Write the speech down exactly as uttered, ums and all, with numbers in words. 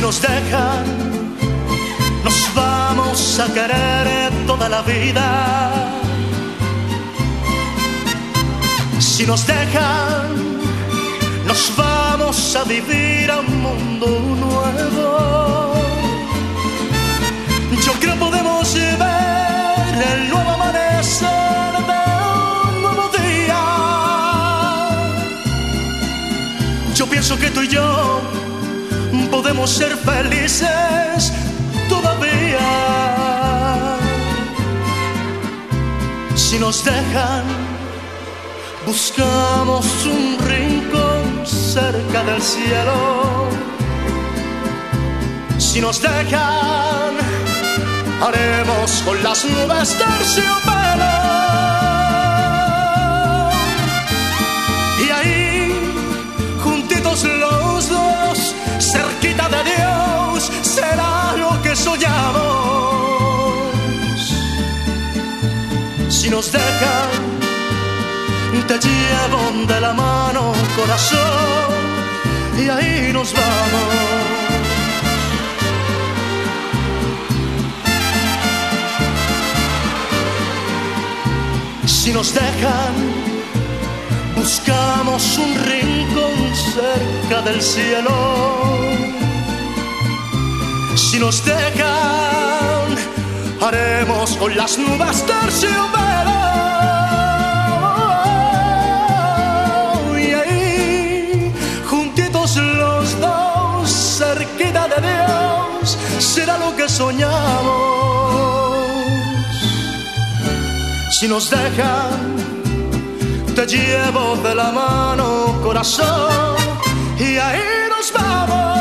nos dejan, nos vamos a querer toda la vida. Si nos dejan, nos vamos a vivir a un mundo nuevo. Yo creo podemos ver el nuevo amanecer de un nuevo día. Yo pienso que tú y yo podemos ser felices todavía. Si nos dejan, buscamos un rincón cerca del cielo. Si nos dejan, haremos con las nubes terciopelo. Y ahí, juntitos los dos, cerquita de Dios, será lo que soñamos. Si nos dejan, te llevo de la mano, corazón, y ahí nos vamos. Si nos dejan, buscamos un rincón cerca del cielo. Si nos dejan, haremos con las nubes terciopelo. Y ahí, juntitos los dos, cerquita de Dios, será lo que soñamos. Si nos dejan, te llevo de la mano, corazón, y ahí nos vamos.